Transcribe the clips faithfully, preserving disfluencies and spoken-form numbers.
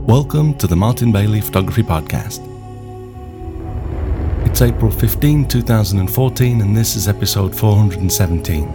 Welcome to the Martin Bailey Photography Podcast. It's April fifteenth, twenty fourteen, and this is episode four hundred seventeen.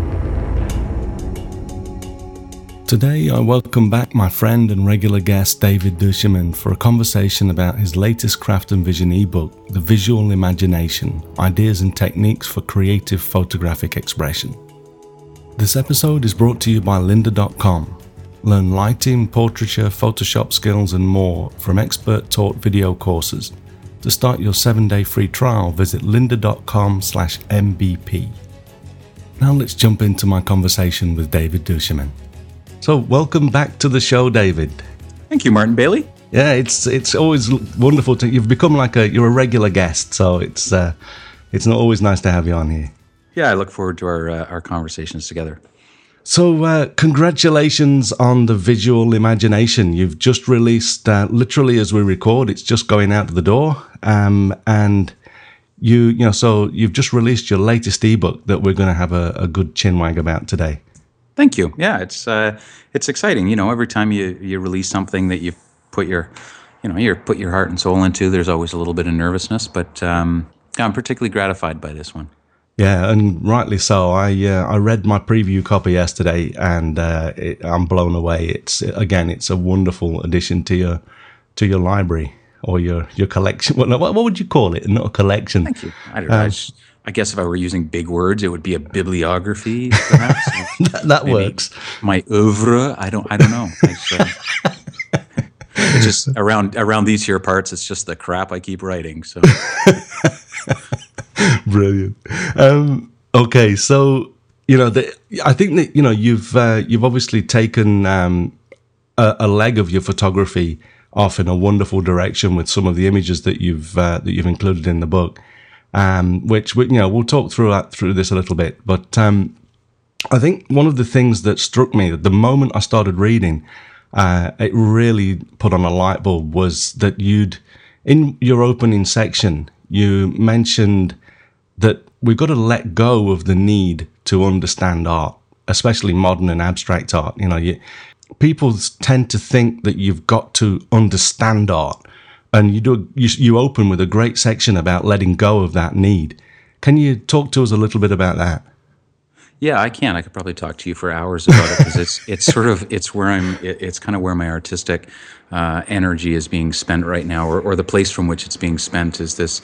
Today I welcome back my friend and regular guest David Duchemin for a conversation about his latest Craft and Vision ebook, The Visual Imagination, Ideas and Techniques for Creative Photographic Expression. This episode is brought to you by lynda dot com. Learn lighting, portraiture, Photoshop skills and more from expert-taught video courses. To start your seven-day free trial, visit lynda dot com slash M B P. Now let's jump into my conversation with David Duchemin. So welcome back to the show, David. Thank you, Martin Bailey. Yeah, it's it's always wonderful to you've become like a you're a regular guest, so it's uh, it's not always nice to have you on here. Yeah, I look forward to our uh, our conversations together. So, uh, congratulations on The Visual Imagination. You've just released, uh, literally as we record, it's just going out the door. Um, and you, you know, so you've just released your latest ebook that we're going to have a, a good chinwag about today. Thank you. Yeah, it's uh, it's exciting. You know, every time you, you release something that you put your, you know, you put your heart and soul into, there's always a little bit of nervousness. But um, I'm particularly gratified by this one. Yeah, and rightly so. I uh, I read my preview copy yesterday, and uh, it, I'm blown away. It's again, it's a wonderful addition to your to your library or your your collection. What what would you call it? Not a collection. Thank you. I don't know. Um, I guess if I were using big words, it would be a bibliography, perhaps. that that works. My oeuvre. I don't. I don't know. It's, uh, it's just around around these here parts. It's just the crap I keep writing. So. Brilliant. Um, okay, so you know, the, I think that you know you've uh, you've obviously taken um, a, a leg of your photography off in a wonderful direction with some of the images that you've uh, that you've included in the book, um, which we, you know we'll talk through that, through this a little bit. But um, I think one of the things that struck me the moment I started reading, uh, it really put on a light bulb, was that you'd in your opening section you mentioned that we've got to let go of the need to understand art, especially modern and abstract art. You know, you, people tend to think that you've got to understand art, and you do. You, you open with a great section about letting go of that need. Can you talk to us a little bit about that? Yeah, I can. I could probably talk to you for hours about it because it's it's sort of it's where I'm. It, it's kind of where my artistic uh, energy is being spent right now, or or the place from which it's being spent is this.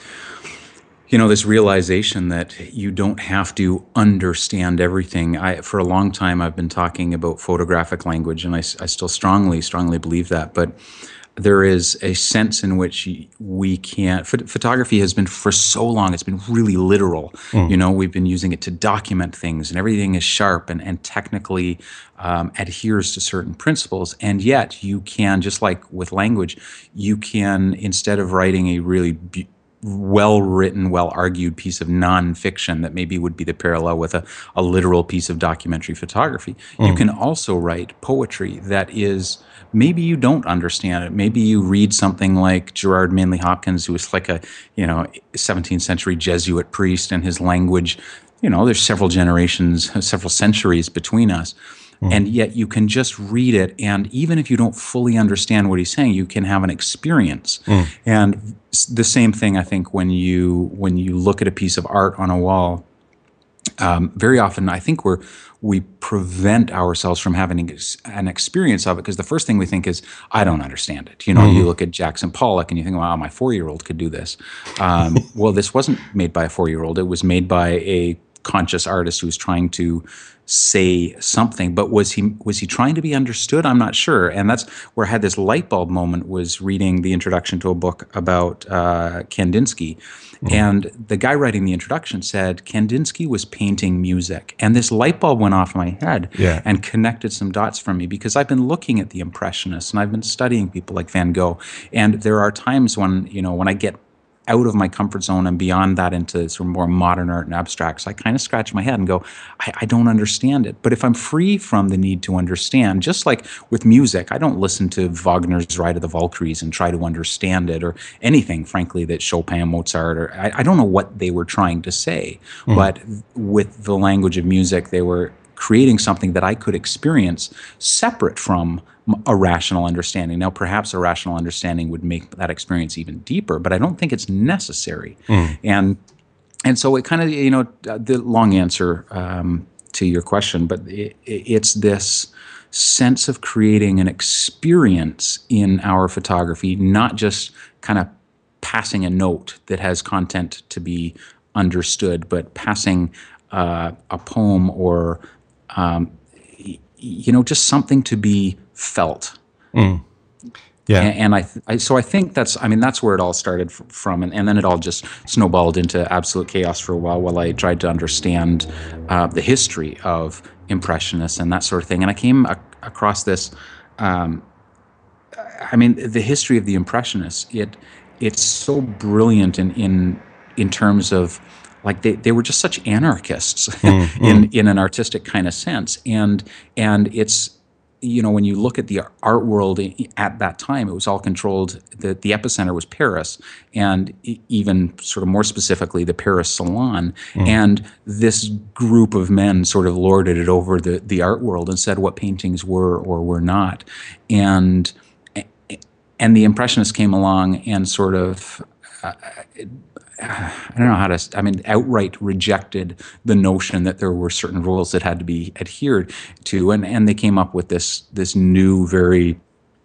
You know, this realization that you don't have to understand everything. I, for a long time, I've been talking about photographic language, and I, I still strongly, strongly believe that. But there is a sense in which we can't. Ph- photography has been for so long, it's been really literal. Mm. You know, we've been using it to document things, and everything is sharp and, and technically um, adheres to certain principles. And yet, you can, just like with language, you can, instead of writing a really be- well-written, well-argued piece of non-fiction that maybe would be the parallel with a, a literal piece of documentary photography. Mm. You can also write poetry that is, maybe you don't understand it. Maybe you read something like Gerard Manley Hopkins, who was like a, you know, seventeenth century Jesuit priest, and his language, you know, there's several generations, several centuries between us. And yet you can just read it, and even if you don't fully understand what he's saying, you can have an experience. Mm. And the same thing, I think, when you when you look at a piece of art on a wall, um, very often I think we're we prevent ourselves from having an experience of it, because the first thing we think is, I don't understand it. You know, mm. you look at Jackson Pollock and you think, wow, my four-year-old could do this. Um, well, this wasn't made by a four-year-old. It was made by a conscious artist who was trying to say something, but was he was he trying to be understood? I'm not sure. And that's where I had this light bulb moment, was reading the introduction to a book about uh, Kandinsky. Mm. And the guy writing the introduction said Kandinsky was painting music. And this light bulb went off in my head yeah. and connected some dots for me, because I've been looking at the Impressionists and I've been studying people like Van Gogh. And there are times when, you know, when I get out of my comfort zone and beyond that into sort of more modern art and abstracts, I kind of scratch my head and go, I, I don't understand it. But if I'm free from the need to understand, just like with music, I don't listen to Wagner's Ride of the Valkyries and try to understand it, or anything, frankly, that Chopin, Mozart, or I, I don't know what they were trying to say. Mm. But with the language of music, they were creating something that I could experience separate from a rational understanding. Now, perhaps a rational understanding would make that experience even deeper, but I don't think it's necessary. Mm. And and so it kind of, you know, the long answer um, to your question, but it, it's this sense of creating an experience in our photography, not just kind of passing a note that has content to be understood, but passing uh, a poem or, um, y- you know, just something to be felt. Mm. Yeah. And, and I, I, so I think that's, I mean, that's where it all started f- from. And, and then it all just snowballed into absolute chaos for a while while I tried to understand uh, the history of Impressionists and that sort of thing. And I came a- across this, um, I mean, the history of the Impressionists, it, it's so brilliant in, in, in terms of, like they, they were just such anarchists mm, in, mm. in an artistic kind of sense. And, and it's, you know, when you look at the art world at that time, it was all controlled. The, the epicenter was Paris, and even sort of more specifically, the Paris Salon. Mm. And this group of men sort of lorded it over the, the art world and said what paintings were or were not. And and the Impressionists came along and sort of, uh, I don't know how to, I mean, outright rejected the notion that there were certain rules that had to be adhered to. And, and they came up with this, this new, very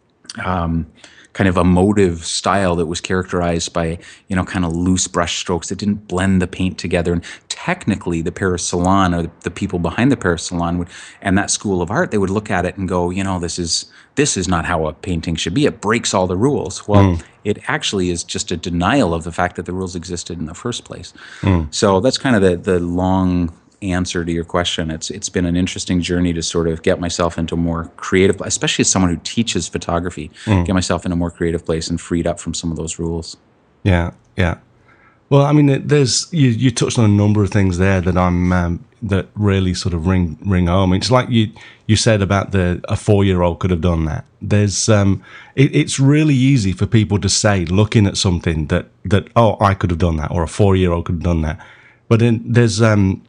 um, kind of emotive style that was characterized by, you know, kind of loose brush strokes that didn't blend the paint together. And technically the Paris Salon, or the people behind the Paris Salon would, and that school of art, they would look at it and go, you know, this is, this is not how a painting should be. It breaks all the rules. Well, mm. it actually is just a denial of the fact that the rules existed in the first place. Mm. So that's kind of the the long answer to your question. It's it's been an interesting journey to sort of get myself into a more creative, especially as someone who teaches photography, mm. get myself in a more creative place and freed up from some of those rules. Yeah, yeah. Well, I mean, there's you, you touched on a number of things there that I'm um, that really sort of ring ring home. It's like you you said about the a four year old could have done that. There's um, it, it's really easy for people to say, looking at something that that oh I could have done that, or a four year old could have done that. But then there's um,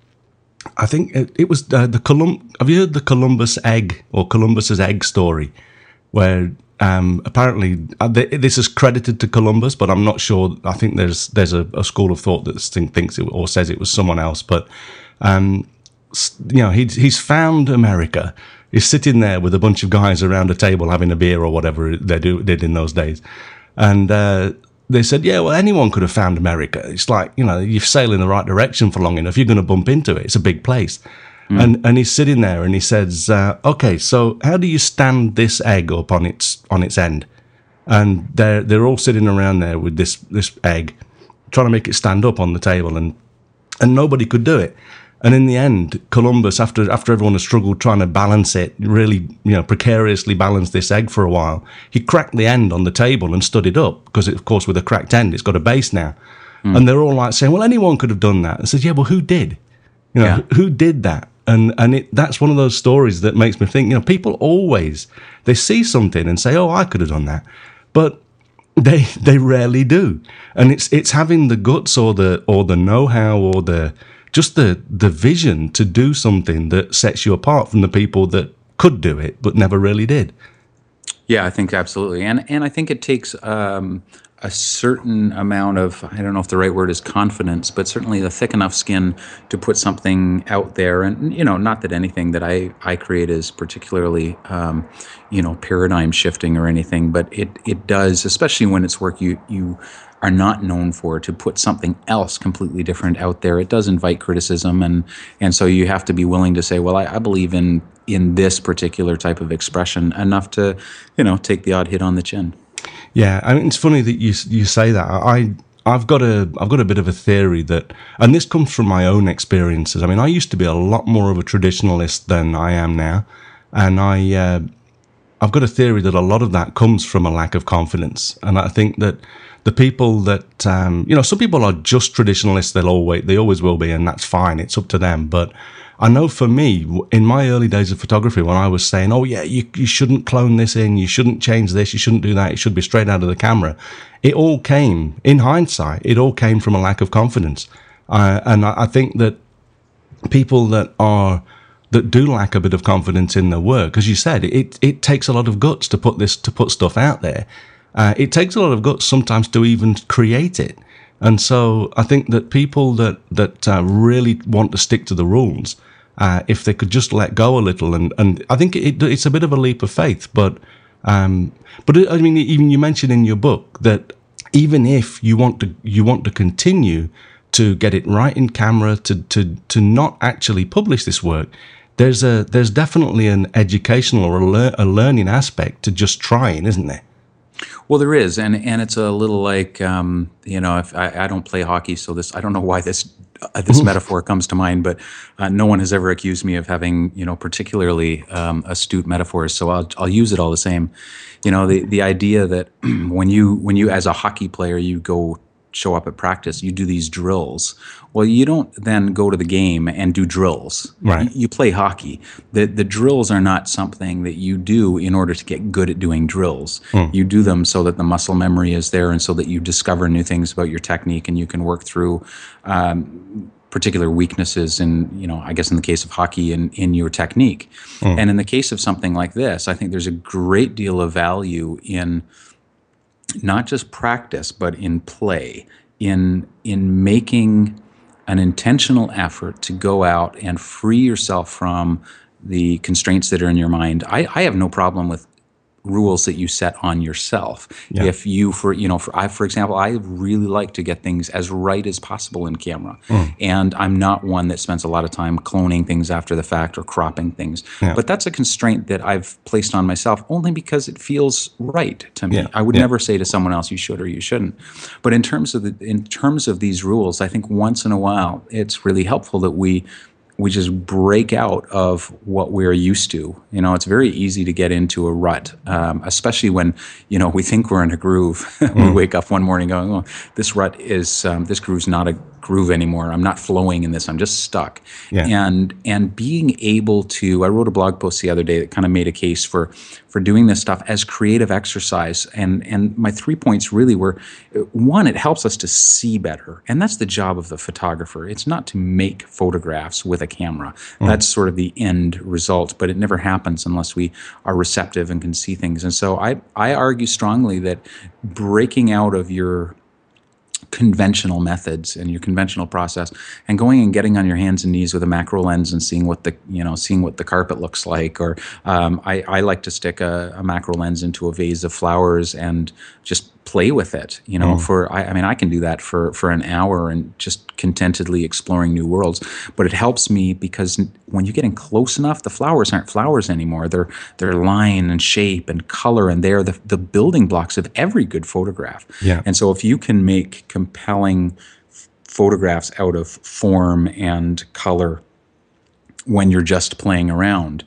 I think it, it was uh, the Colum. Have you heard the Columbus egg or Columbus's egg story, where Um, apparently, uh, th- this is credited to Columbus, but I'm not sure. I think there's there's a, a school of thought that think, thinks it or says it was someone else. But um, you know, he's he's found America. He's sitting there with a bunch of guys around a table having a beer or whatever they do did in those days, and uh, they said, "Yeah, well, anyone could have found America. It's like, you know, you sail in the right direction for long enough, you're going to bump into it. It's a big place." Mm. And and he's sitting there and he says, uh, "Okay, so how do you stand this egg up on its on its end?" And they're they're all sitting around there with this this egg, trying to make it stand up on the table, and and nobody could do it. And in the end, Columbus, after after everyone has struggled trying to balance it, really, you know, precariously balance this egg for a while, he cracked the end on the table and stood it up, because, it, of course, with a cracked end, it's got a base now. Mm. And they're all like saying, "Well, anyone could have done that." I said, "Yeah, well, who did? You know, yeah. who did that?" And and it, that's one of those stories that makes me think, you know, people always, they see something and say, "Oh, I could have done that," but they they rarely do. And it's it's having the guts or the or the know-how or the just the the vision to do something that sets you apart from the people that could do it but never really did. Yeah, I think absolutely, and and I think it takes um, a certain amount of, I don't know if the right word is confidence, but certainly a thick enough skin to put something out there. And, you know, not that anything that I, I create is particularly, um, you know, paradigm shifting or anything, but it, it does, especially when it's work you, you are not known for, to put something else completely different out there. It does invite criticism. And, and so you have to be willing to say, well, I, I believe in, in this particular type of expression enough to, you know, take the odd hit on the chin. Yeah, I mean, it's funny that you you say that. I I've got a I've got a bit of a theory that, and this comes from my own experiences. I mean, I used to be a lot more of a traditionalist than I am now, and I uh, I've got a theory that a lot of that comes from a lack of confidence. And I think that the people that um, you know, some people are just traditionalists. They'll always they always will be, and that's fine. It's up to them. But I know for me, in my early days of photography, when I was saying, "Oh yeah, you you shouldn't clone this in, you shouldn't change this, you shouldn't do that, it should be straight out of the camera," it all came, in hindsight, it all came from a lack of confidence. Uh, and I, I think that people that are that do lack a bit of confidence in their work. As you said, it it takes a lot of guts to put this to put stuff out there. Uh, it takes a lot of guts sometimes to even create it. And so I think that people that that uh, really want to stick to the rules, uh, if they could just let go a little, and, and I think it, it's a bit of a leap of faith. But um, but I mean, even you mentioned in your book that even if you want to you want to continue to get it right in camera, to to to not actually publish this work, there's a there's definitely an educational or a, lear, a learning aspect to just trying, isn't there? Well, there is, and and it's a little like um, you know, if I, I don't play hockey, so this I don't know why this uh, this metaphor comes to mind, but uh, no one has ever accused me of having, you know, particularly um, astute metaphors, so I'll I'll use it all the same. You know, the the idea that when you when you as a hockey player you go show up at practice, you do these drills. Well, you don't then go to the game and do drills. Right. You, you play hockey. The the drills are not something that you do in order to get good at doing drills. Mm. You do them so that the muscle memory is there and so that you discover new things about your technique and you can work through um, particular weaknesses in, you know, I guess in the case of hockey, in, in your technique. Mm. And in the case of something like this, I think there's a great deal of value in not just practice, but in play, in in making an intentional effort to go out and free yourself from the constraints that are in your mind. I, I have no problem with rules that you set on yourself. Yeah. If you, for you know, for I, for example, I really like to get things as right as possible in camera, mm. and I'm not one that spends a lot of time cloning things after the fact or cropping things. Yeah. But that's a constraint that I've placed on myself only because it feels right to me. Yeah. I would yeah. never say to someone else you should or you shouldn't. But in terms of the, in terms of these rules, I think once in a while it's really helpful that we. we just break out of what we're used to. You know, it's very easy to get into a rut, um, especially when, you know, we think we're in a groove. Mm. We wake up one morning going, oh, this rut is, um, this groove's not a groove anymore. I'm not flowing in this. I'm just stuck. Yeah. And and being able to, I wrote a blog post the other day that kind of made a case for for doing this stuff as creative exercise. And and my three points really were, one, it helps us to see better. And that's the job of the photographer. It's not to make photographs with a camera. Mm. That's sort of the end result, but it never happens unless we are receptive and can see things. And so I, I argue strongly that breaking out of your conventional methods and your conventional process and going and getting on your hands and knees with a macro lens and seeing what the, you know, seeing what the carpet looks like. Or um, I, I like to stick a, a macro lens into a vase of flowers and just play with it, you know, mm. for, I, I mean, I can do that for, for an hour and just contentedly exploring new worlds, but it helps me because when you get in close enough, the flowers aren't flowers anymore. They're, they're line and shape and color, and they're the, the building blocks of every good photograph. Yeah. And so if you can make compelling f- photographs out of form and color when you're just playing around,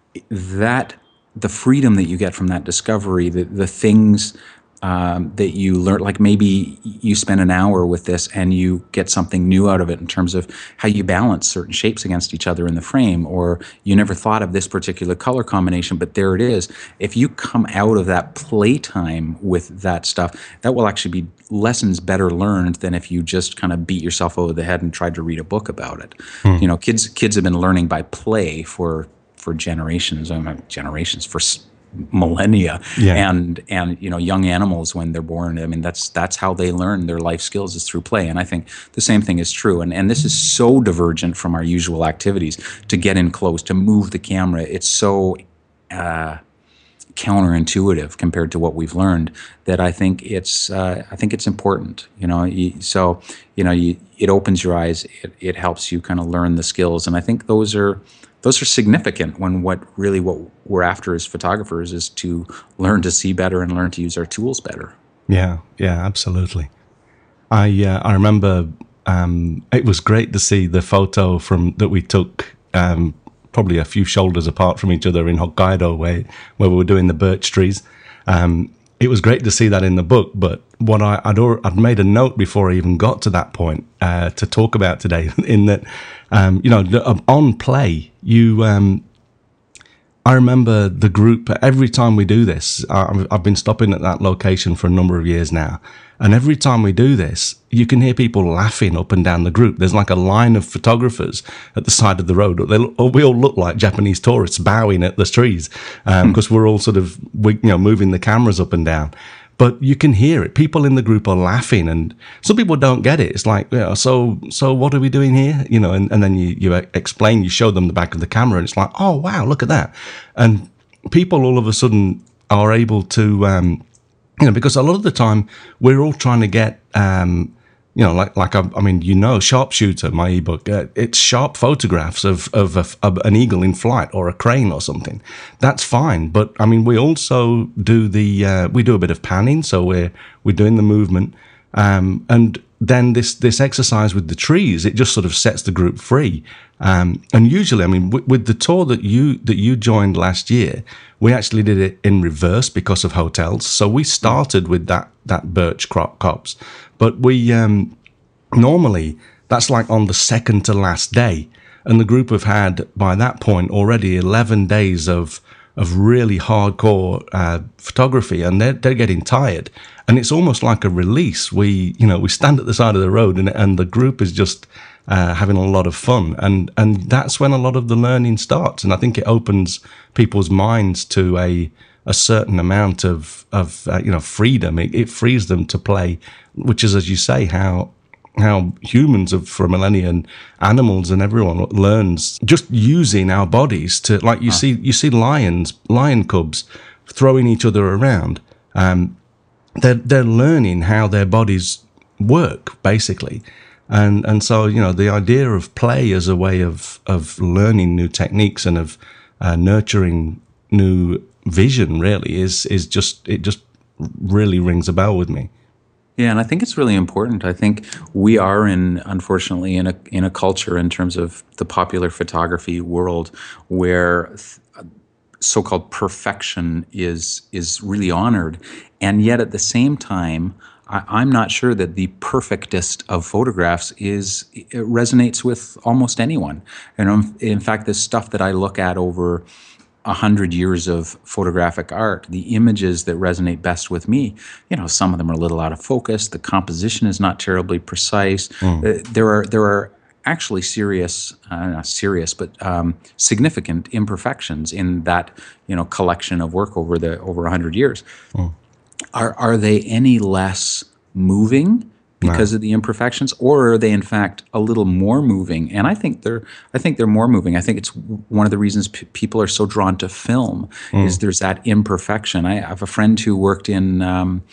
that, the freedom that you get from that discovery, the, the things Um, that you learn, like maybe you spend an hour with this and you get something new out of it in terms of how you balance certain shapes against each other in the frame, or you never thought of this particular color combination, but there it is. If you come out of that playtime with that stuff, that will actually be lessons better learned than if you just kind of beat yourself over the head and tried to read a book about it. Hmm. You know, kids kids have been learning by play for for generations, I mean, generations for millennia, yeah. and and you know, young animals when they're born, I mean, that's that's how they learn their life skills, is through play. And I think the same thing is true, and and this is so divergent from our usual activities. To get in close, to move the camera, it's so uh counterintuitive compared to what we've learned, that I think it's uh, I think it's important, you know. You, so you know, you, it opens your eyes, it, it helps you kind of learn the skills, and I think those are those are significant when what really what we're after as photographers is to learn to see better and learn to use our tools better. Yeah, yeah, absolutely. I uh, I remember um, it was great to see the photo from that we took. Um, probably a few shoulders apart from each other in Hokkaido, where where we were doing the birch trees. Um, it was great to see that in the book, but what I, I'd, I'd made a note before I even got to that point uh, to talk about today, in that, um, you know, on play, you um, I remember the group, every time we do this, I- I've been stopping at that location for a number of years now. And every time we do this, you can hear people laughing up and down the group. There's like a line of photographers at the side of the road. They, we all look like Japanese tourists bowing at the trees because um, we're all sort of, we, you know, moving the cameras up and down. But you can hear it. People in the group are laughing, and some people don't get it. It's like, you know, so so what are we doing here? You know, and, and then you, you explain, you show them the back of the camera, and it's like, oh, wow, look at that. And people all of a sudden are able to, um, you know, because a lot of the time we're all trying to get, um, you know, like, like I, I mean, you know, Sharpshooter, my ebook, uh, it's sharp photographs of, of, a, of an eagle in flight or a crane or something. That's fine. But I mean, we also do the, uh, we do a bit of panning. So we're, we're doing the movement. Um, and then this, this exercise with the trees, it just sort of sets the group free. Um, and usually, I mean, w- with the tour that you, that you joined last year, we actually did it in reverse because of hotels. So we started with that, that birch crop copse. But we, um, normally, that's like on the second to last day. And the group have had, by that point, already eleven days of of really hardcore uh, photography, and they're, they're getting tired. And it's almost like a release. We, you know, we stand at the side of the road, and, and the group is just uh, having a lot of fun. And, and that's when a lot of the learning starts. And I think it opens people's minds to a a certain amount of, of uh, you know, freedom. It, it frees them to play, which is, as you say, how how humans have, for a millennia, and animals and everyone learns just using our bodies to, like you huh. see you see lions, lion cubs throwing each other around. Um, they're, they're learning how their bodies work, basically. And and so, you know, the idea of play as a way of, of learning new techniques and of uh, nurturing new vision really is is just it just really rings a bell with me. Yeah, and I think it's really important. I think we are in, unfortunately, in a in a culture in terms of the popular photography world where th- so-called perfection is is really honored, and yet at the same time, I, I'm not sure that the perfectest of photographs is it resonates with almost anyone. And um, in fact, the stuff that I look at over a hundred years of photographic art, the images that resonate best with me, you know, some of them are a little out of focus. The composition is not terribly precise. Mm. Uh, there are there are actually serious, uh, not serious, but um, significant imperfections in that, you know, collection of work over the over a hundred years. Mm. Are are they any less moving because no. of the imperfections, or are they in fact a little more moving? And I think they're, I think they're more moving. I think it's one of the reasons p- people are so drawn to film mm. is there's that imperfection. I have a friend who worked in um,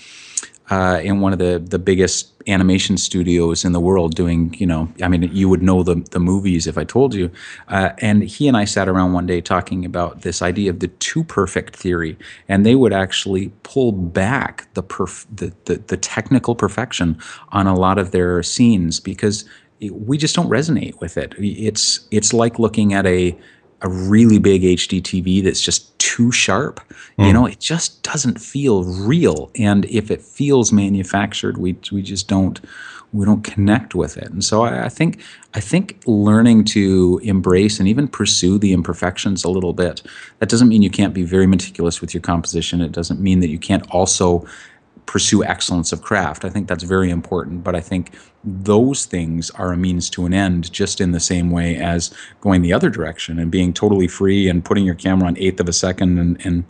uh, in one of the the biggest animation studios in the world, doing, you know, I mean, you would know the the movies if I told you. Uh, and he and I sat around one day talking about this idea of the too perfect theory, and they would actually pull back the perf- the, the the technical perfection on a lot of their scenes because we just don't resonate with it. It's it's like looking at a a really big H D T V that's just too sharp. Mm. You know, it just doesn't feel real. And if it feels manufactured, we we just don't we don't connect with it. And so I, I think I think learning to embrace and even pursue the imperfections a little bit. That doesn't mean you can't be very meticulous with your composition. It doesn't mean that you can't also pursue excellence of craft. I think that's very important, but I think those things are a means to an end, just in the same way as going the other direction and being totally free and putting your camera on eighth of a second and, and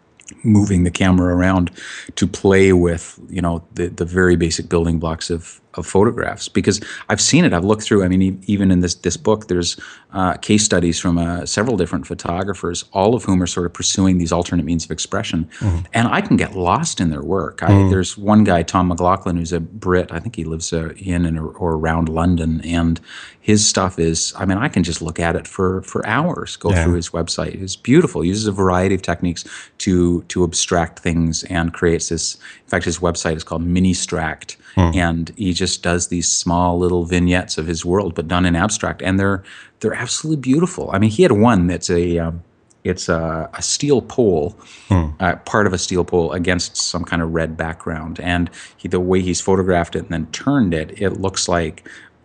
moving the camera around to play with, you know, the, the very basic building blocks of, of photographs. Because I've seen it, I've looked through, I mean, e- even in this, this book, there's uh, case studies from uh, several different photographers, all of whom are sort of pursuing these alternate means of expression. Mm-hmm. And I can get lost in their work. I, mm-hmm. There's one guy, Tom McLaughlin, who's a Brit. I think he lives uh, in and or, or around London. And his stuff is, I mean, I can just look at it for, for hours, go yeah. through his website. It's beautiful. He uses a variety of techniques to to abstract things and creates this. In fact, his website is called Ministract. Hmm. And he just does these small little vignettes of his world, but done in abstract, and they're they're absolutely beautiful. I mean, he had one that's a um, it's a, a steel pole, hmm. uh, part of a steel pole against some kind of red background, and he, the way he's photographed it and then turned it, it looks like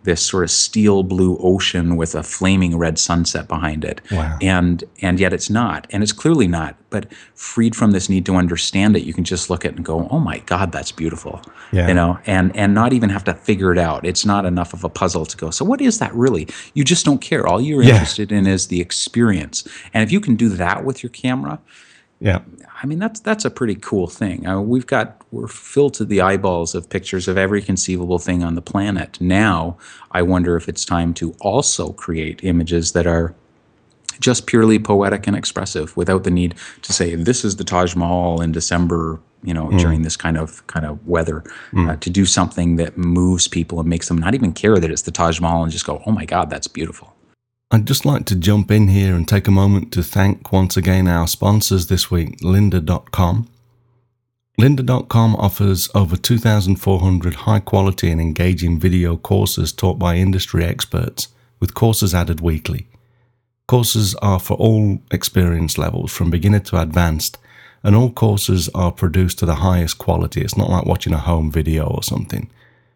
this sort of steel blue ocean with a flaming red sunset behind it. Wow. And and yet it's not, and it's clearly not. But freed from this need to understand it, you can just look at it and go, "Oh my God, that's beautiful." Yeah. You know, and and not even have to figure it out. It's not enough of a puzzle to go, "So what is that really?" You just don't care. All you're Yeah. interested in is the experience. And if you can do that with your camera, Yeah. I mean, that's that's a pretty cool thing. Uh, we've got we're filled to the eyeballs of pictures of every conceivable thing on the planet. Now, I wonder if it's time to also create images that are just purely poetic and expressive, without the need to say this is the Taj Mahal in December, you know, mm. during this kind of kind of weather. Mm. Uh, to do something that moves people and makes them not even care that it's the Taj Mahal and just go, "Oh my God, that's beautiful." I'd just like to jump in here and take a moment to thank once again our sponsors this week, lynda dot com. lynda dot com offers over two thousand four hundred high-quality and engaging video courses taught by industry experts, with courses added weekly. Courses are for all experience levels, from beginner to advanced, and all courses are produced to the highest quality. It's not like watching a home video or something.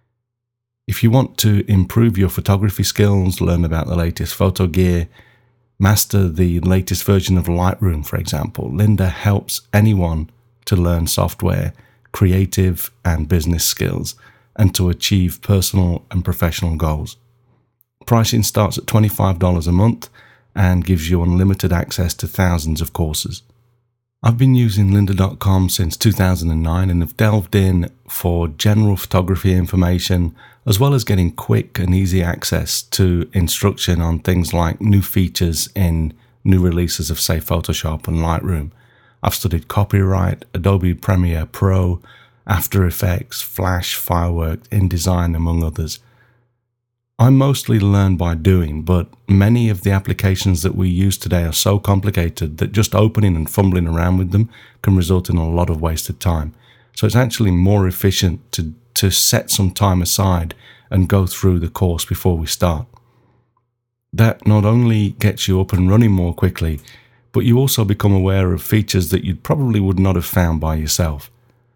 If you want to improve your photography skills, learn about the latest photo gear, master the latest version of Lightroom, for example, Lynda helps anyone to learn software, creative and business skills, and to achieve personal and professional goals. Pricing starts at twenty-five dollars a month and gives you unlimited access to thousands of courses. I've been using lynda dot com since two thousand nine and have delved in for general photography information, as well as getting quick and easy access to instruction on things like new features in new releases of, say, Photoshop and Lightroom. I've studied copyright, Adobe Premiere Pro, After Effects, Flash, Fireworks, InDesign, among others. I mostly learn by doing, but many of the applications that we use today are so complicated that just opening and fumbling around with them can result in a lot of wasted time. So it's actually more efficient to, to set some time aside and go through the course before we start. That not only gets you up and running more quickly, but you also become aware of features that you probably would not have found by yourself.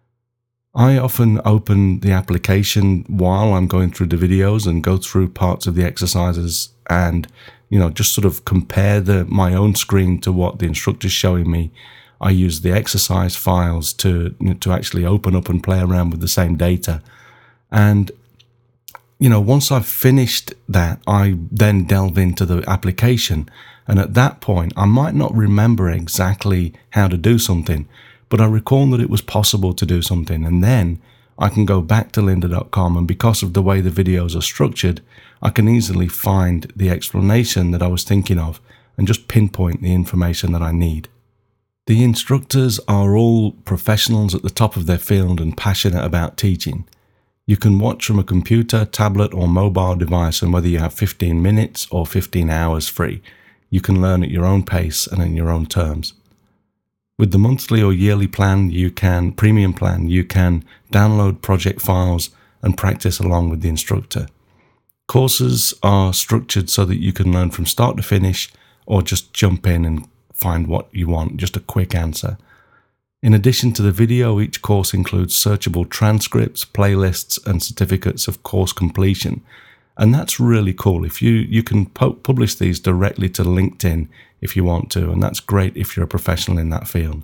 I often open the application while I'm going through the videos and go through parts of the exercises and, you know, just sort of compare the my own screen to what the instructor's showing me. I use the exercise files to, you know, to actually open up and play around with the same data. And, you know, once I've finished that, I then delve into the application. And at that point, I might not remember exactly how to do something, but I recall that it was possible to do something, and then I can go back to lynda dot com, and because of the way the videos are structured, I can easily find the explanation that I was thinking of and just pinpoint the information that I need. The instructors are all professionals at the top of their field and passionate about teaching. You can watch from a computer, tablet or mobile device, and whether you have fifteen minutes or fifteen hours free, you can learn at your own pace and in your own terms. With the monthly or yearly plan, you can, premium plan, you can download project files and practice along with the instructor. Courses are structured so that you can learn from start to finish, or just jump in and find what you want, just a quick answer. In addition to the video, each course includes searchable transcripts, playlists, and certificates of course completion. And that's really cool. If you, you can po- publish these directly to LinkedIn if you want to, and that's great if you're a professional in that field.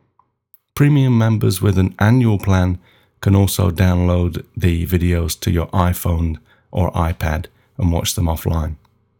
Premium members with an annual plan can also download the videos to your iPhone or iPad and watch them offline.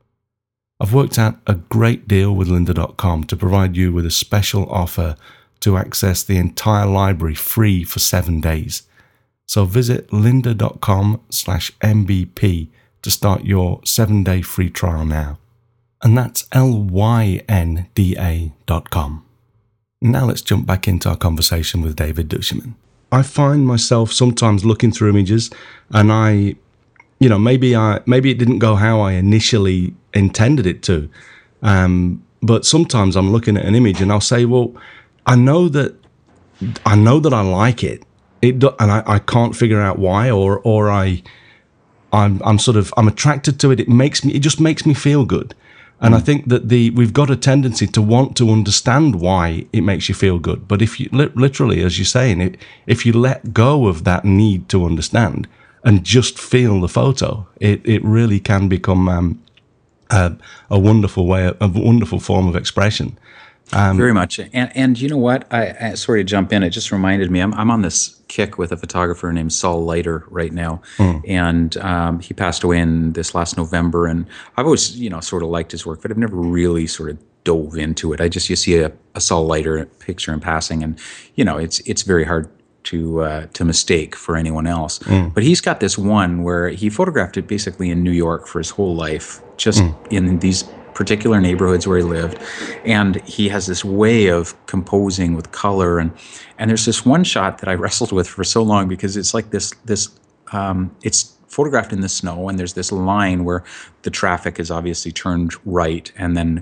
I've worked out a great deal with lynda dot com to provide you with a special offer to access the entire library free for seven days. So visit lynda dot com slash M B P to start your seven-day free trial now. And that's L Y N D A dot com. Now let's jump back into our conversation with David Duchemin. I find myself sometimes looking through images and I, you know, maybe I maybe it didn't go how I initially intended it to. Um, but sometimes I'm looking at an image and I'll say, well, I know that I know that I like it. It do, and I, I can't figure out why, or or I I'm I'm sort of I'm attracted to it. It makes me it just makes me feel good. And I think that the we've got a tendency to want to understand why it makes you feel good. But if you li- literally, as you're saying, it, if you let go of that need to understand and just feel the photo, it, it really can become um, a, a wonderful way, a wonderful form of expression. Very much. And and you know what? I, I sorry to jump in. It just reminded me. I'm I'm on this kick with a photographer named Saul Leiter right now, and um, he passed away in this last November. And I've always you know sort of liked his work, but I've never really sort of dove into it. I just you see a, a Saul Leiter picture in passing, and you know it's it's very hard to uh, to mistake for anyone else. But he's got this one where he photographed it basically in New York for his whole life, just in these particular neighborhoods where he lived, and he has this way of composing with color, and and there's this one shot that I wrestled with for so long because it's like this this um, it's photographed in the snow, and there's this line where the traffic is obviously turned right, and then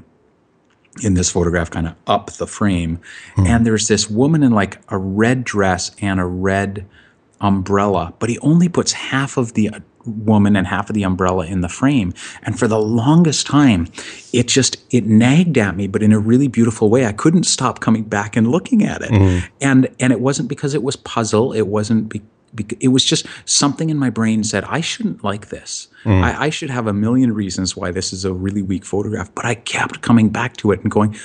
in this photograph kind of up the frame, and there's this woman in like a red dress and a red umbrella, but he only puts half of the woman and half of the umbrella in the frame. And for the longest time, it just, it nagged at me, but in a really beautiful way. I couldn't stop coming back and looking at it. Mm-hmm. And and it wasn't because it was puzzle. It wasn't, be, be, it was just something in my brain said, I shouldn't like this. Mm-hmm. I, I should have a million reasons why this is a really weak photograph. But I kept coming back to it and going,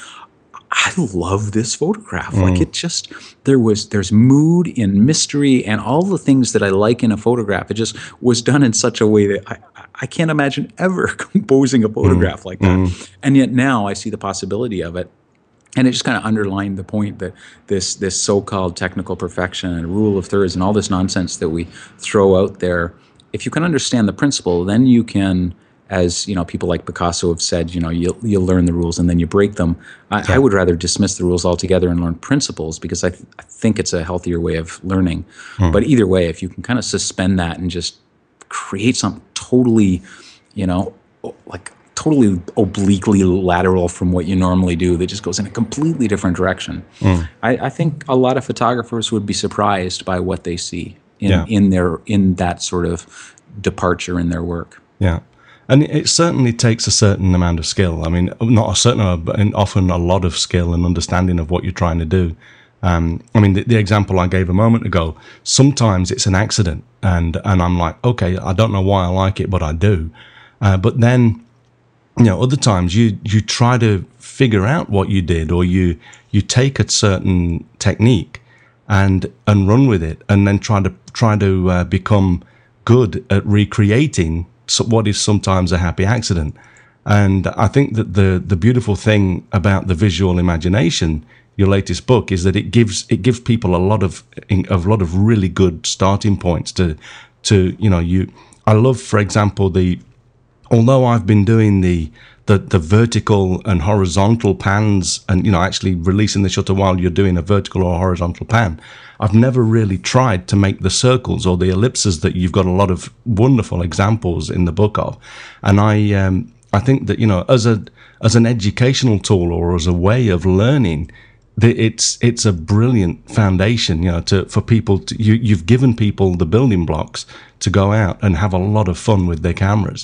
I love this photograph. Mm. Like it just, there was, there's mood and mystery and all the things that I like in a photograph. It just was done in such a way that I, I can't imagine ever composing a photograph mm. like that. Mm. And yet now I see the possibility of it. And it just kind of underlined the point that this, this so-called technical perfection and rule of thirds and all this nonsense that we throw out there, if you can understand the principle, then you can, as you know, people like Picasso have said, you know, you you learn the rules and then you break them. I, yeah. I would rather dismiss the rules altogether and learn principles because I, th- I think it's a healthier way of learning. Hmm. But either way, if you can kind of suspend that and just create something totally, you know, like totally obliquely lateral from what you normally do that just goes in a completely different direction, hmm. I, I think a lot of photographers would be surprised by what they see in, yeah. in their in that sort of departure in their work. Yeah. And it certainly takes a certain amount of skill. I mean, not a certain, but often a lot of skill and understanding of what you're trying to do. Um, I mean, the, the example I gave a moment ago, sometimes it's an accident and, and I'm like, okay, I don't know why I like it, but I do. Uh, but then, you know, other times you, you try to figure out what you did, or you, you take a certain technique and, and run with it and then try to, try to uh, become good at recreating so what is sometimes a happy accident. And I think that the the beautiful thing about the visual imagination, your latest book, is that it gives it gives people a lot of a lot of really good starting points to to you know you. I love, for example, the although I've been doing the the the vertical and horizontal pans, and you know actually releasing the shutter while you're doing a vertical or horizontal pan, I've never really tried to make the circles or the ellipses that you've got a lot of wonderful examples in the book of. And I um, I think that, you know, as a as an educational tool or as a way of learning, that it's it's a brilliant foundation, you know, to for people to, you you've given people the building blocks to go out and have a lot of fun with their cameras.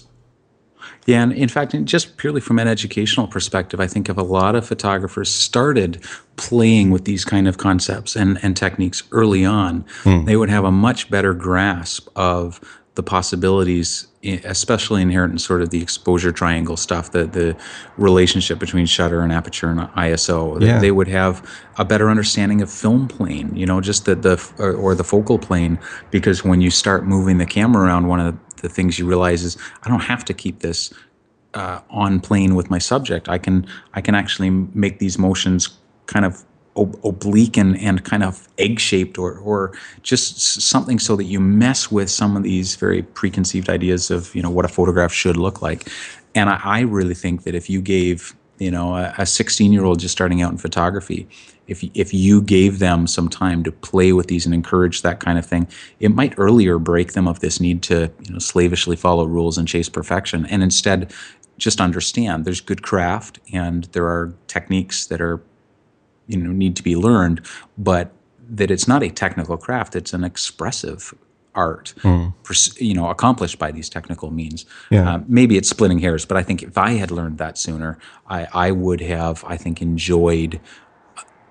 Yeah, and in fact, just purely from an educational perspective, I think if a lot of photographers started playing with these kind of concepts and, and techniques early on, mm. they would have a much better grasp of the possibilities, especially inherent in sort of the exposure triangle stuff, the the relationship between shutter and aperture and I S O. Yeah. They would have a better understanding of film plane, you know, just the, the or, or the focal plane, because when you start moving the camera around, one of the the things you realize is I don't have to keep this uh, on plane with my subject. I can I can actually make these motions kind of ob- oblique and, and kind of egg-shaped, or or just something so that you mess with some of these very preconceived ideas of, you know, what a photograph should look like. And I, I really think that if you gave, you know, a sixteen-year-old just starting out in photography, if if you gave them some time to play with these and encourage that kind of thing, it might earlier break them of this need to, you know, slavishly follow rules and chase perfection, and instead just understand there's good craft and there are techniques that are, you know, need to be learned, but that it's not a technical craft; it's an expressive art, mm. you know, accomplished by these technical means. Yeah. Uh, maybe it's splitting hairs, but I think if I had learned that sooner, I, I would have, I think, enjoyed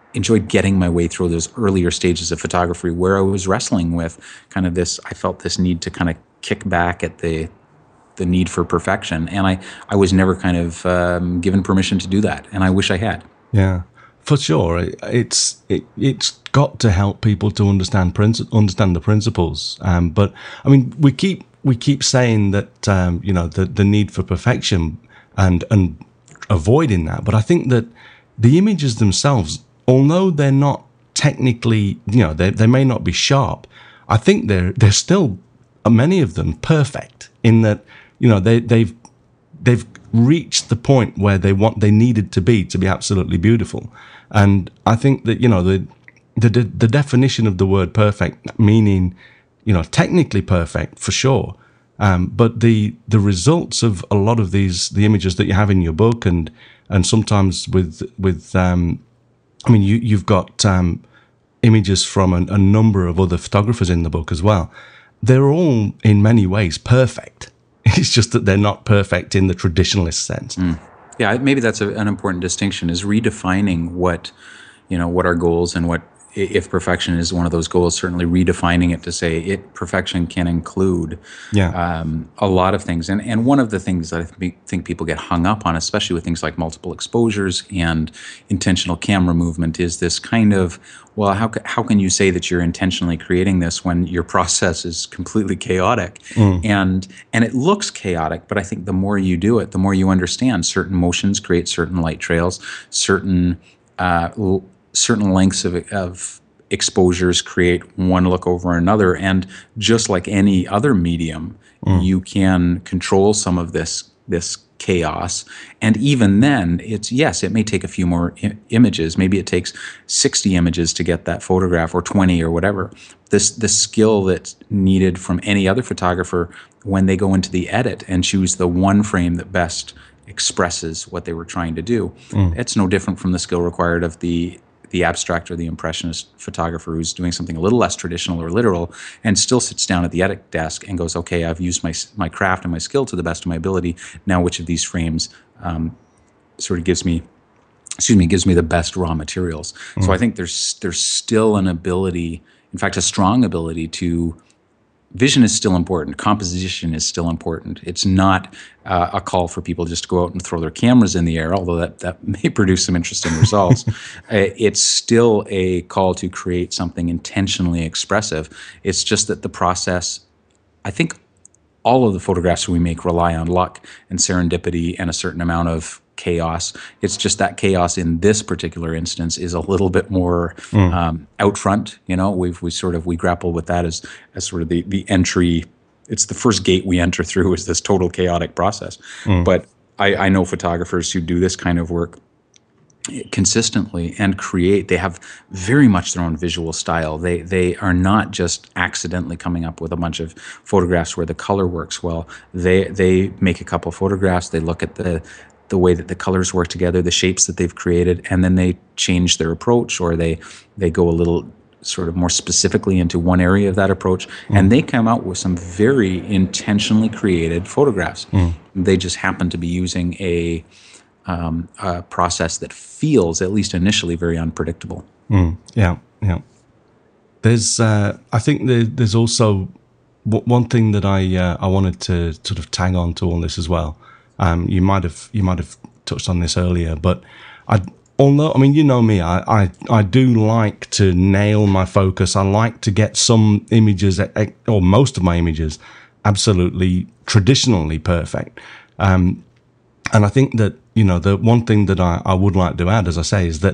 enjoyed getting my way through those earlier stages of photography where I was wrestling with kind of this, I felt this need to kind of kick back at the the need for perfection. And I, I was never kind of um, given permission to do that. And I wish I had. Yeah, for sure. It, it's it, it's got to help people to understand princi- understand the principles. Um, but I mean, we keep we keep saying that um, you know the the need for perfection and and avoiding that. But I think that the images themselves, although they're not technically, you know, they they may not be sharp, I think they're they're still, many of them, perfect in that, you know, they they've they've reached the point where they want they needed to be to be absolutely beautiful. And I think that, you know, the the the definition of the word perfect, meaning, you know, technically perfect for sure, um, but the the results of a lot of these the images that you have in your book, and and sometimes with with um, I mean, you you've got um, images from a, a number of other photographers in the book as well. They're all in many ways perfect. It's just that they're not perfect in the traditionalist sense. Mm. Yeah, maybe that's a, an important distinction, is redefining what, you know, what our goals, and what, if perfection is one of those goals, certainly redefining it to say it perfection can include Yeah. um, a lot of things. And and one of the things that I th- think people get hung up on, especially with things like multiple exposures and intentional camera movement, is this kind of, well, how ca- how can you say that you're intentionally creating this when your process is completely chaotic? Mm. And and it looks chaotic, but I think the more you do it, the more you understand certain motions create certain light trails, certain uh, l- certain lengths of, of exposures create one look over another. And just like any other medium, mm. you can control some of this this chaos. And even then, it's, yes, it may take a few more I- images. Maybe it takes sixty images to get that photograph, or twenty, or whatever. This the skill that's needed from any other photographer when they go into the edit and choose the one frame that best expresses what they were trying to do. Mm. It's no different from the skill required of the the abstract or the impressionist photographer who's doing something a little less traditional or literal, and still sits down at the edit desk and goes, okay, I've used my my craft and my skill to the best of my ability. Now, which of these frames um, sort of gives me, excuse me, gives me the best raw materials? Mm. So I think there's there's still an ability, in fact, a strong ability to. Vision is still important. Composition is still important. It's not uh, a call for people just to go out and throw their cameras in the air, although that, that may produce some interesting results. uh, it's still a call to create something intentionally expressive. It's just that the process, I think all of the photographs we make rely on luck and serendipity and a certain amount of chaos. It's just that chaos in this particular instance is a little bit more mm. um, out front. You know, we've we sort of we grapple with that as as sort of the the entry. It's the first gate we enter through, is this total chaotic process. Mm. But I, I know photographers who do this kind of work consistently and create. They have very much their own visual style. They they are not just accidentally coming up with a bunch of photographs where the color works well. They they make a couple photographs. They look at the the way that the colors work together, the shapes that they've created, and then they change their approach, or they they go a little sort of more specifically into one area of that approach, mm. and they come out with some very intentionally created photographs. Mm. They just happen to be using a, um, a process that feels, at least initially, very unpredictable. Mm. Yeah, yeah. There's, uh, I think there, there's also w- one thing that I uh, I wanted to sort of tag on to all this as well. Um, you might have you might have touched on this earlier, but I, although I mean, you know me, I, I, I do like to nail my focus. I like to get some images, or most of my images, absolutely traditionally perfect. Um, and I think that, you know, the one thing that I, I would like to add, as I say, is that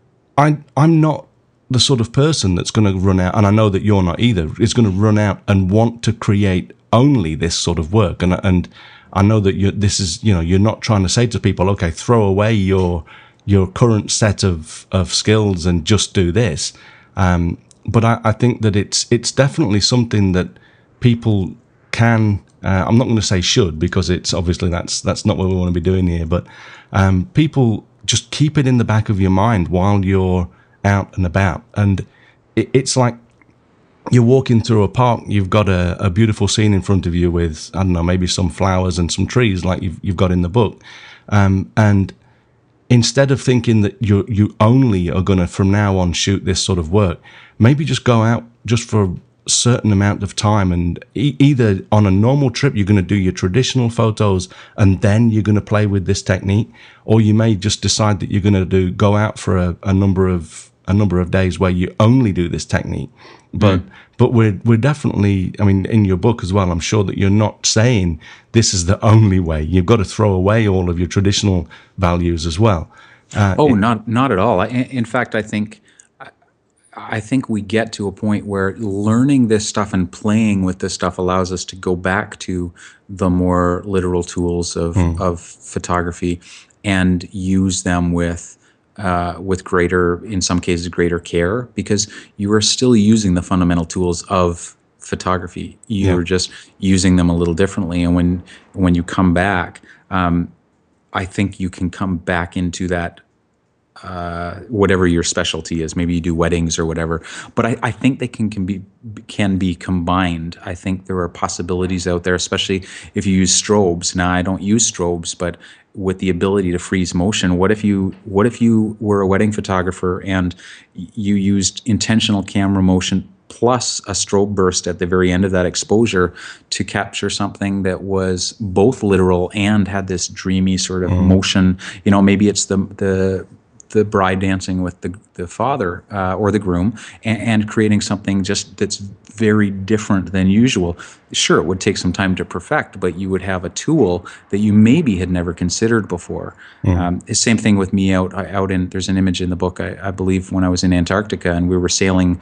I I'm not the sort of person that's going to run out, and I know that you're not either, is going to run out and want to create only this sort of work, and and. I know that you this is, you know, you're not trying to say to people, okay, throw away your your current set of, of skills and just do this. Um, but I, I think that it's it's definitely something that people can, uh, I'm not going to say should, because it's obviously that's that's not what we want to be doing here, but um, people just keep it in the back of your mind while you're out and about. And it, it's like, you're walking through a park, you've got a, a beautiful scene in front of you with, I don't know, maybe some flowers and some trees like you've, you've got in the book. Um, and instead of thinking that you you only are going to from now on shoot this sort of work, maybe just go out just for a certain amount of time, and e- either on a normal trip you're going to do your traditional photos and then you're going to play with this technique, or you may just decide that you're going to do go out for a, a number of a number of days where you only do this technique. But mm. but we're we're definitely, I mean, in your book as well, I'm sure that you're not saying this is the only way. You've got to throw away all of your traditional values as well. Uh, oh, it, not not at all. I, in fact, I think I think we get to a point where learning this stuff and playing with this stuff allows us to go back to the more literal tools of mm. of photography and use them with. Uh, with greater, in some cases, greater care, because you are still using the fundamental tools of photography. You're yeah. just using them a little differently. And when when you come back, um, I think you can come back into that, uh, whatever your specialty is. Maybe you do weddings or whatever. But I, I think they can, can be can be combined. I think there are possibilities out there, especially if you use strobes. Now, I don't use strobes, but with the ability to freeze motion, what if you what if you were a wedding photographer and you used intentional camera motion plus a strobe burst at the very end of that exposure to capture something that was both literal and had this dreamy sort of mm. motion? You know, maybe it's the the the bride dancing with the the father uh, or the groom, and, and creating something just that's very different than usual. Sure, it would take some time to perfect, but you would have a tool that you maybe had never considered before. Mm. Um, the same thing with me out out in. There's an image in the book, I, I believe, when I was in Antarctica, and we were sailing.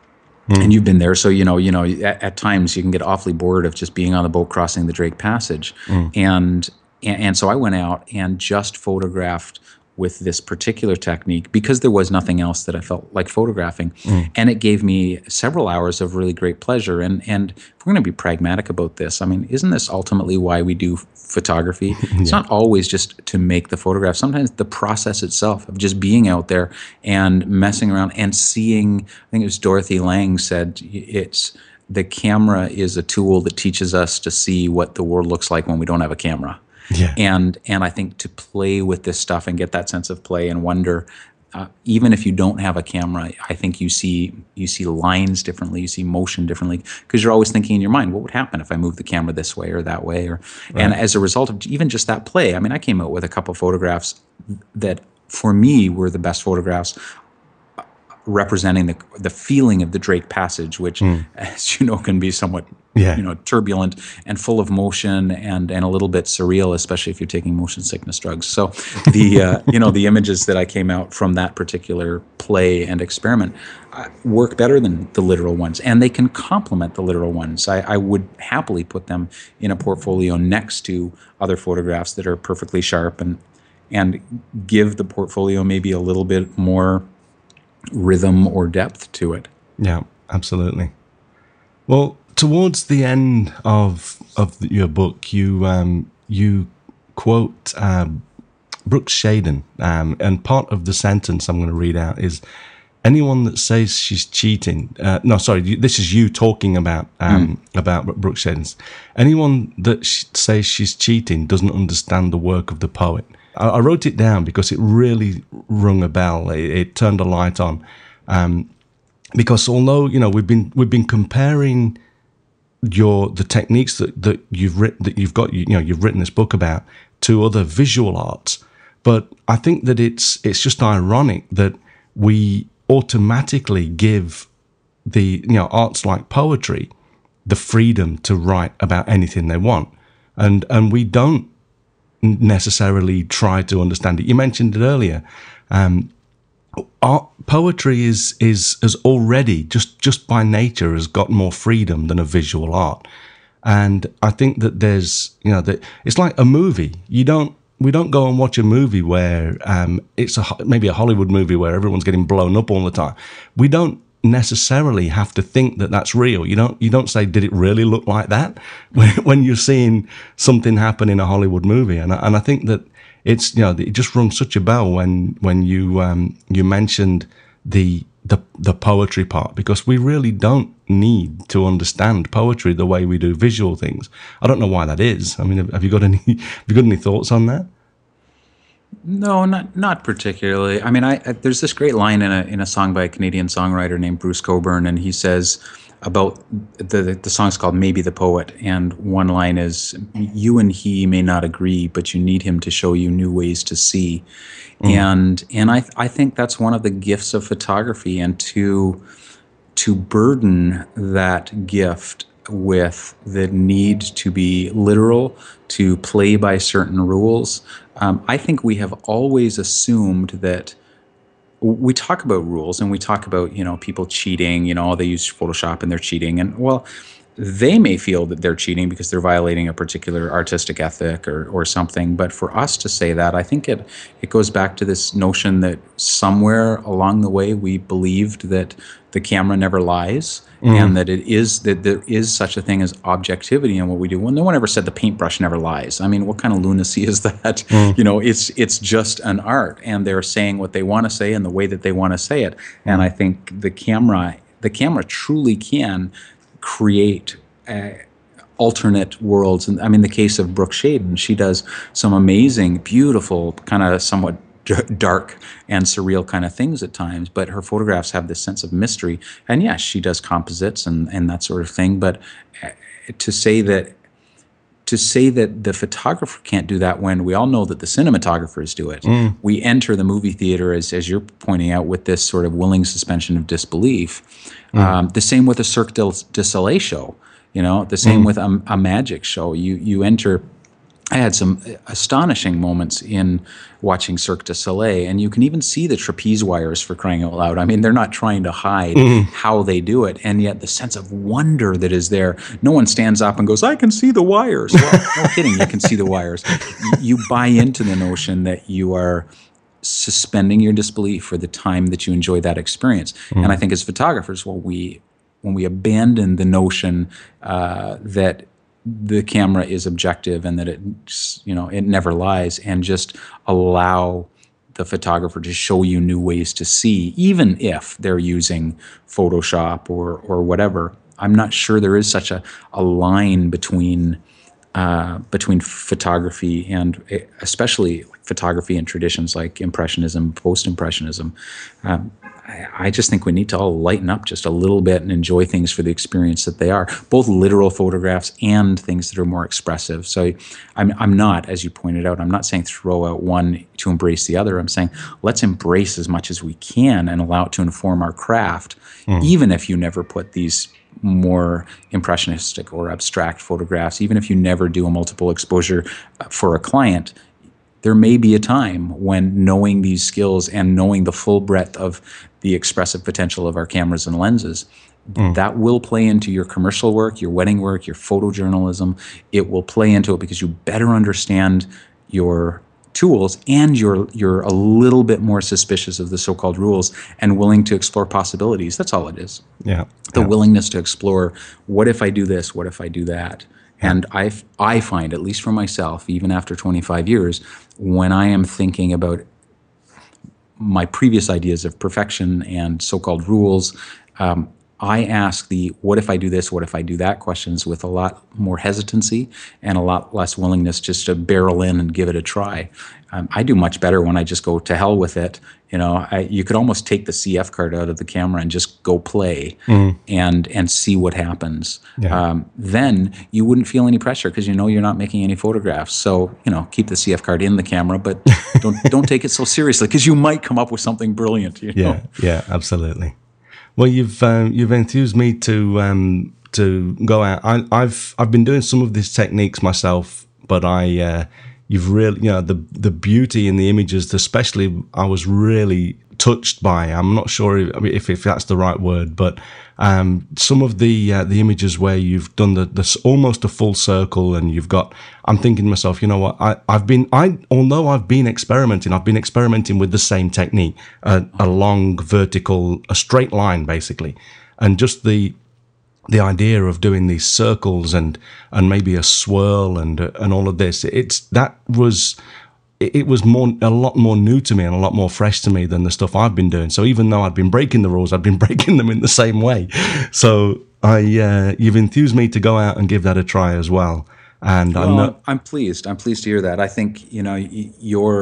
Mm. And you've been there, so you know. You know, at, at times you can get awfully bored of just being on the boat crossing the Drake Passage, mm. and, and and so I went out and just photographed with this particular technique because there was nothing else that I felt like photographing. Mm. And it gave me several hours of really great pleasure. And and if we're going to be pragmatic about this, I mean, isn't this ultimately why we do photography? Yeah. It's not always just to make the photograph. Sometimes the process itself of just being out there and messing around and seeing, I think it was Dorothy Lang said, it's the camera is a tool that teaches us to see what the world looks like when we don't have a camera. Yeah. And and I think to play with this stuff and get that sense of play and wonder, uh, even if you don't have a camera, I think you see you see lines differently, you see motion differently, because you're always thinking in your mind, what would happen if I move the camera this way or that way? Or right. And as a result of even just that play, I mean, I came out with a couple of photographs that for me were the best photographs representing the the feeling of the Drake Passage, which, mm. as you know, can be somewhat yeah. you know turbulent and full of motion and and a little bit surreal, especially if you're taking motion sickness drugs. So the uh, you know the images that I came out from that particular play and experiment uh, work better than the literal ones, and they can complement the literal ones. I, I would happily put them in a portfolio next to other photographs that are perfectly sharp and and give the portfolio maybe a little bit more rhythm or depth to it. Yeah, absolutely. Well, towards the end of of your book, you um, you quote um, Brooke Shaden, um, and part of the sentence I'm going to read out is, "Anyone that says she's cheating." Uh, no, sorry, this is you talking about um, mm. about Brooke Shaden. Anyone that sh- says she's cheating doesn't understand the work of the poet. I wrote it down because it really rung a bell. It, it turned a light on, um, because although you know we've been we've been comparing your the techniques that, that you've written that you've got you, you know you've written this book about to other visual arts, but I think that it's it's just ironic that we automatically give the you know arts like poetry the freedom to write about anything they want, and and we don't necessarily try to understand it. You mentioned it earlier. Um, art, poetry is is has already just just by nature has got more freedom than a visual art, and I think that there's you know that it's like a movie. You don't we don't go and watch a movie where um, it's a maybe a Hollywood movie where everyone's getting blown up all the time. We don't necessarily have to think that that's real. You don't you don't say, did it really look like that when, when you're seeing something happen in a Hollywood movie? And I, and I think that it's you know it just rung such a bell when when you um, you mentioned the the the poetry part, because we really don't need to understand poetry the way we do visual things. I don't know why that is. I mean, have, have you got any have you got any thoughts on that? No, not not particularly. I mean, I, I there's this great line in a in a song by a Canadian songwriter named Bruce Cockburn, and he says about the the song's called "Maybe the Poet," and one line is, "You and he may not agree, but you need him to show you new ways to see," and and I I think that's one of the gifts of photography, and to to burden that gift with the need to be literal, to play by certain rules. Um, I think we have always assumed that we talk about rules and we talk about, you know, people cheating, you know, they use Photoshop and they're cheating. And well, they may feel that they're cheating because they're violating a particular artistic ethic or, or something. But for us to say that, I think it, it goes back to this notion that somewhere along the way we believed that the camera never lies, mm. and that it is that there is such a thing as objectivity in what we do. Well, no one ever said the paintbrush never lies. I mean, what kind of lunacy is that? Mm. You know, it's it's just an art, and they're saying what they want to say in the way that they want to say it. And I think the camera the camera truly can create uh, alternate worlds. And I mean, the case of Brooke Shaden, she does some amazing, beautiful, kind of somewhat dark and surreal kind of things at times, but her photographs have this sense of mystery. And yes, she does composites and, and that sort of thing. But to say that to say that the photographer can't do that when we all know that the cinematographers do it. Mm. We enter the movie theater, as as you're pointing out, with this sort of willing suspension of disbelief. Mm. Um, the same with a Cirque du Soleil show. You know, the same mm. with a, a magic show. You you enter. I had some astonishing moments in watching Cirque du Soleil, and you can even see the trapeze wires, for crying out loud. I mean, they're not trying to hide mm-hmm. how they do it, and yet the sense of wonder that is there. No one stands up and goes, "I can see the wires." Well, no kidding, you can see the wires. You buy into the notion that you are suspending your disbelief for the time that you enjoy that experience. Mm-hmm. And I think as photographers, well, we when we abandon the notion uh, that the camera is objective and that it, you know, it never lies, and just allow the photographer to show you new ways to see, even if they're using Photoshop or or whatever. I'm not sure there is such a, a line between uh, between photography and especially photography and traditions like Impressionism, Post-Impressionism. Um, I just think we need to all lighten up just a little bit and enjoy things for the experience that they are, both literal photographs and things that are more expressive. So I'm, I'm not, as you pointed out, I'm not saying throw out one to embrace the other. I'm saying let's embrace as much as we can and allow it to inform our craft, mm. even if you never put these more impressionistic or abstract photographs, even if you never do a multiple exposure for a client. There may be a time when knowing these skills and knowing the full breadth of the expressive potential of our cameras and lenses, mm. that will play into your commercial work, your wedding work, your photojournalism. It will play into it because you better understand your tools, and you're you're a little bit more suspicious of the so-called rules and willing to explore possibilities. That's all it is. Yeah. The yeah. willingness to explore, what if I do this? What if I do that? And I, I find, at least for myself, even after twenty-five years, when I am thinking about my previous ideas of perfection and so-called rules, um, I ask the what if I do this, what if I do that questions with a lot more hesitancy and a lot less willingness just to barrel in and give it a try. Um, I do much better when I just go to hell with it. You know, I, you could almost take the C F card out of the camera and just go play mm. and and see what happens. Yeah. Um, then you wouldn't feel any pressure because you know you're not making any photographs. So, you know, keep the C F card in the camera, but don't don't take it so seriously because you might come up with something brilliant. You know? Yeah, yeah, absolutely. Well, you've um, you've enthused me to um, to go out. I, I've I've been doing some of these techniques myself, but I uh, you've really you know the the beauty in the images, especially I was really touched by. I'm not sure if if, if that's the right word, but um, some of the uh, the images where you've done the this almost a full circle, and you've got. I'm thinking to myself, you know what? I I've been I although I've been experimenting, I've been experimenting with the same technique, a, a long vertical, a straight line basically, and just the. The idea of doing these circles and and maybe a swirl and and all of this, it's that was it was more a lot more new to me and a lot more fresh to me than the stuff I've been doing. So even though I'd been breaking the rules, I'd been breaking them in the same way. So I uh, you've enthused me to go out and give that a try as well. And well, I'm not. I'm pleased. I'm pleased to hear that. I think you know y- your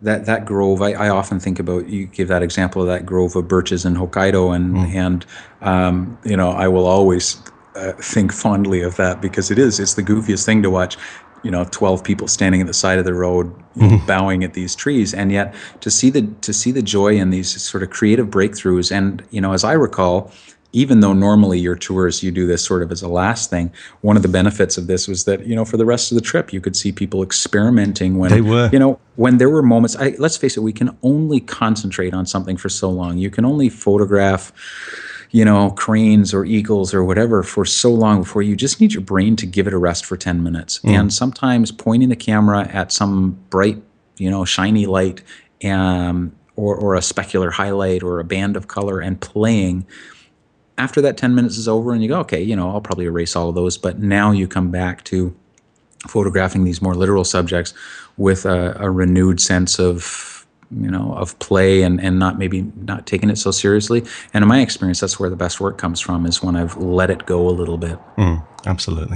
that that grove, I, I often think about, you give that example of that grove of birches in Hokkaido, and mm. and um, you know, I will always uh, think fondly of that, because it is it's the goofiest thing to watch, you know, twelve people standing at the side of the road, you know, mm. bowing at these trees, and yet to see the to see the joy in these sort of creative breakthroughs. And you know, as I recall, even though normally your tours, you do this sort of as a last thing, one of the benefits of this was that, you know, for the rest of the trip, you could see people experimenting when, they were. you know, when there were moments, I, let's face it, we can only concentrate on something for so long. You can only photograph, you know, cranes or eagles or whatever for so long before you just need your brain to give it a rest for ten minutes. Mm. And sometimes pointing the camera at some bright, you know, shiny light, um, or, or a specular highlight or a band of color, and playing, after that ten minutes is over and you go, okay, you know, I'll probably erase all of those. But now you come back to photographing these more literal subjects with a, a renewed sense of, you know, of play, and, and not maybe not taking it so seriously. And in my experience, that's where the best work comes from, is when I've let it go a little bit. Mm, absolutely.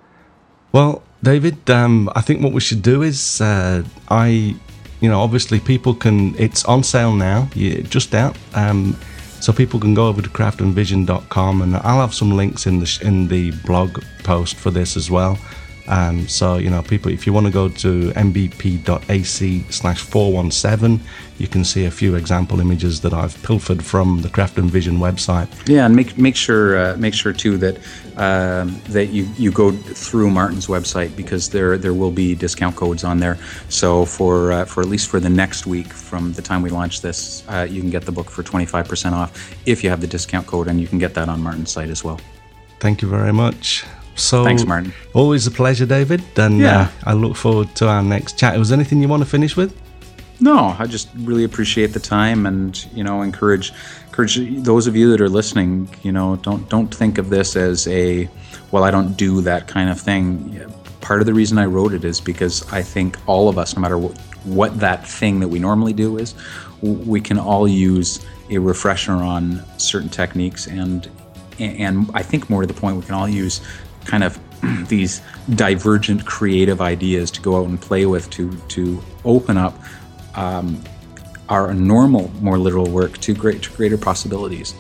Well, David, um, I think what we should do is, uh, I, you know, obviously people can, it's on sale now, yeah, just out. Um, So people can go over to craft and vision dot com, and I'll have some links in the sh- in the blog post for this as well. Um, so, you know, people, if you want to go to m b p dot a c slash four one seven, you can see a few example images that I've pilfered from the Craft and Vision website. Yeah, and make make sure uh, make sure too that um, that you, you go through Martin's website, because there there will be discount codes on there. So for uh, for at least for the next week from the time we launch this, uh, you can get the book for twenty-five percent off if you have the discount code, and you can get that on Martin's site as well. Thank you very much. So, thanks, Martin. Always a pleasure, David. And yeah. uh, I look forward to our next chat. Was there anything you want to finish with? No, I just really appreciate the time, and, you know, encourage encourage those of you that are listening, you know, don't don't think of this as a, well, I don't do that kind of thing. Part of the reason I wrote it is because I think all of us, no matter what, what that thing that we normally do is, we can all use a refresher on certain techniques, and and I think more to the point, we can all use kind of these divergent creative ideas to go out and play with, to to open up um, our normal, more literal work to great to greater possibilities.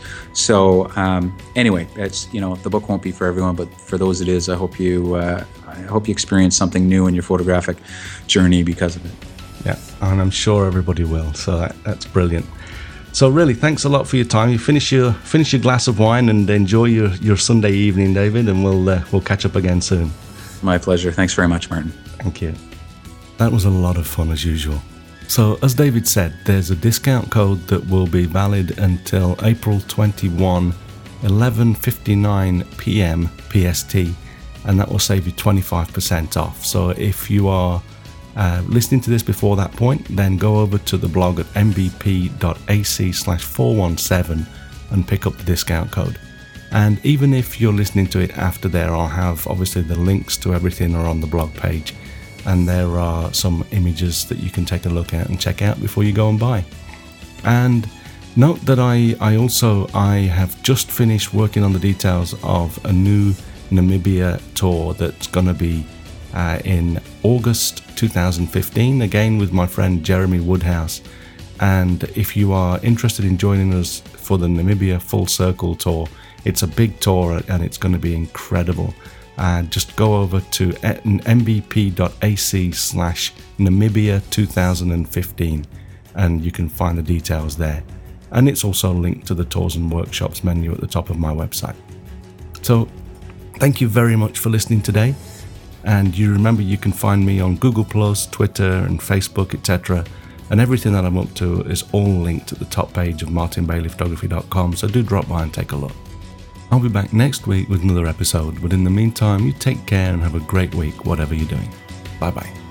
So um, anyway, it's, you know, the book won't be for everyone, but for those it is, I hope you uh, I hope you experience something new in your photographic journey because of it. Yeah, and I'm sure everybody will. So that, that's brilliant. So really, thanks a lot for your time. You finish your finish your glass of wine and enjoy your, your Sunday evening, David, and we'll uh, we'll catch up again soon. My pleasure. Thanks very much, Martin. Thank you. That was a lot of fun as usual. So as David said, there's a discount code that will be valid until April twenty-first, eleven fifty-nine p.m. P S T, and that will save you twenty-five percent off. So if you are Uh, listening to this before that point, then go over to the blog at m b p dot a c slash four one seven and pick up the discount code. And even if you're listening to it after there, I'll have obviously the links to everything are on the blog page, and there are some images that you can take a look at and check out before you go and buy. And note that I, I also I have just finished working on the details of a new Namibia tour that's going to be Uh, in August two thousand fifteen, again with my friend Jeremy Woodhouse. And if you are interested in joining us for the Namibia Full Circle Tour, it's a big tour and it's going to be incredible. Uh, just go over to m b p dot a c slash Namibia two thousand fifteen and you can find the details there. And it's also linked to the Tours and Workshops menu at the top of my website. So thank you very much for listening today. And you remember you can find me on Google plus, Twitter and Facebook, et cetera. And everything that I'm up to is all linked at the top page of martin bailey photography dot com, so do drop by and take a look. I'll be back next week with another episode, but in the meantime, you take care and have a great week, whatever you're doing. Bye-bye.